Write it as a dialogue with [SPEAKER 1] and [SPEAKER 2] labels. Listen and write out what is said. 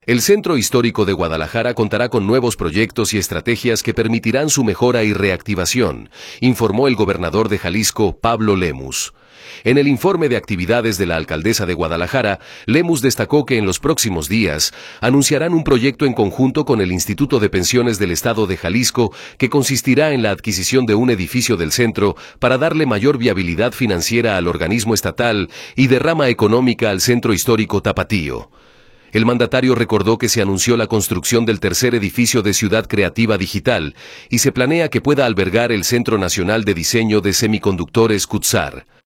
[SPEAKER 1] El Centro Histórico de Guadalajara contará con nuevos proyectos y estrategias que permitirán su mejora y reactivación, informó el gobernador de Jalisco, Pablo Lemus. En el informe de actividades de la alcaldesa de Guadalajara, Lemus destacó que en los próximos días anunciarán un proyecto en conjunto con el Instituto de Pensiones del Estado de Jalisco que consistirá en la adquisición de un edificio del centro para darle mayor viabilidad financiera al organismo estatal y derrama económica al Centro Histórico Tapatío. El mandatario recordó que se anunció la construcción del tercer edificio de Ciudad Creativa Digital y se planea que pueda albergar el Centro Nacional de Diseño de Semiconductores CUTSAR.